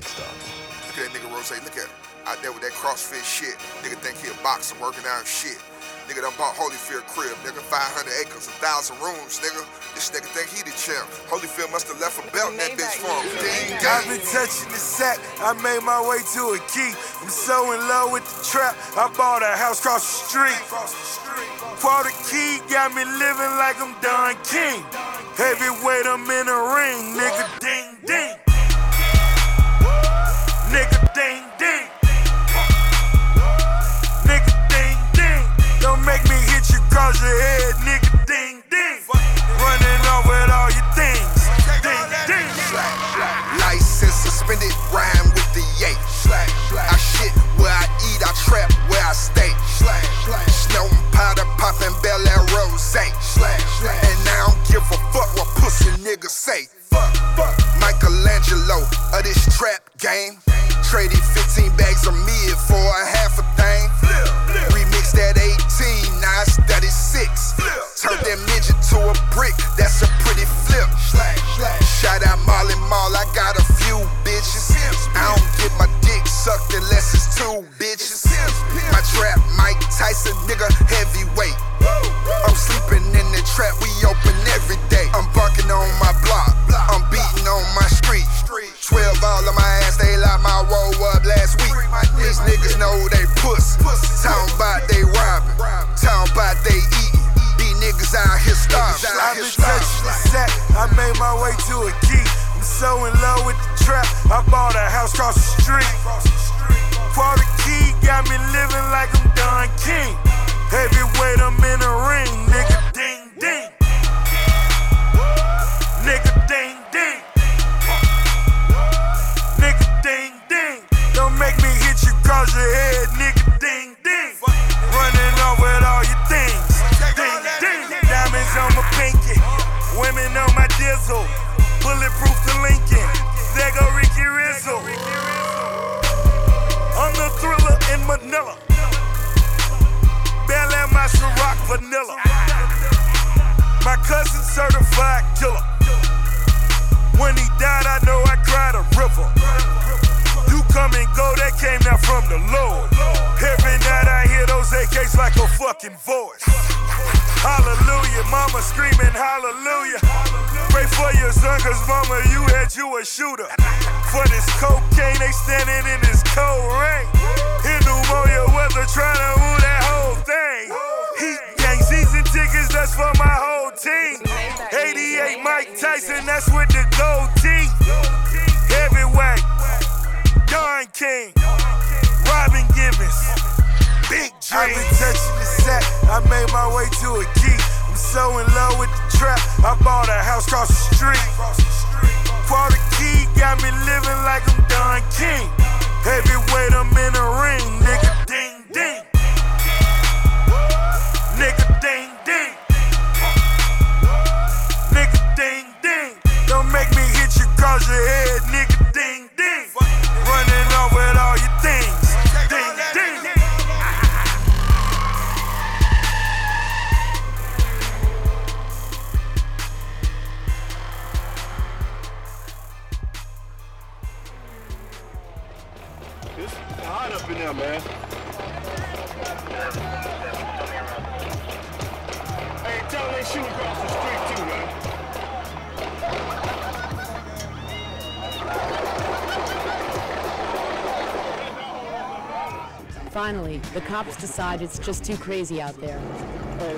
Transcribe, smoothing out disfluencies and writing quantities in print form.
Look at that nigga Rose, look at him. Out there with that CrossFit shit. Nigga think he a boxer working out and shit. Nigga done bought Holyfield crib, nigga, 500 acres, 1,000 rooms, nigga. This nigga think he the champ. Holyfield must have left a belt in that bitch for him. Ding, ding. I've been touching the sack, I made my way to a key. I'm so in love with the trap, I bought a house across the street. For the key, got me living like I'm Don King. Heavyweight, I'm in the ring, nigga, ding, ding. Nigga, ding, ding. Nigga, ding, ding. Don't make me hit you across your head, nigga, ding, ding. Running off with all your things, ding, ding. License suspended, rhyme with the yay. I shit where I eat, I trap where I stay. Snow powder poppin' Bel Air Rose. And I don't give a fuck what pussy niggas say. Michelangelo of this trap game. Traded 15 bags of mid for a half a thing. Remix that 18, now it's 36. Turned that midget to a brick, that's a pretty flip. Shout out Molly Mall, I got a few bitches. I don't get my dick sucked unless it's two bitches. My trap Mike Tyson, nigga, heavyweight. I'm sleeping in the trap, we open every day. I'm barking on my block, I'm beating on my street. 12 all on my ass, they locked my roll up last week. These niggas know they puss. Talking about they robbing, talking about they eating. These niggas out here starving. I've been touching the sack, I made my way to a key. I'm so in love with the trap, I bought a house across the street. For the key, got me living like I'm Don King. Heavyweight, I'm in the ring, nigga, ding, ding. Nigga, ding, ding. Nigga, ding, ding. Don't make me hit you across your head, nigga, ding, ding. Running off with all your things, ding, ding. Diamonds on my pinky, women on my dizzle. Bulletproof to Lincoln, there go Ricky Rizzo. I'm the thriller in Manila. Bel Air, my Ciroc vanilla. My cousin certified killer. When he died, I know I cried a river. You come and go, that came down from the Lord. Every night I hear those AKs like a fucking voice. Hallelujah, mama screaming hallelujah. Pray for your son, cause mama, you had you a shooter. For this cocaine, they standing in this cold rain. In pneumonia weather, trying to move that whole thing. Heat gang, season tickets, that's for my whole team. 88 Mike Tyson, that's with the gold teeth. Heavyweight, Don King, Robin Givens, Big Dreams. I've been touching the sack, I made my way to a key. I'm so in love with the trap, I bought a house across the street. For the key, got me living like I'm Don King. Heavyweight, I'm in the ring, nigga, ding, ding. Nigga, ding, ding. Nigga, ding, ding. Don't make me hit you across your head, nigga, ding, ding. Running off with all your things, ding, ding. It's hot up in there, man. Hey, tell them they shoot across the street too, man. Finally, the cops decide it's just too crazy out there.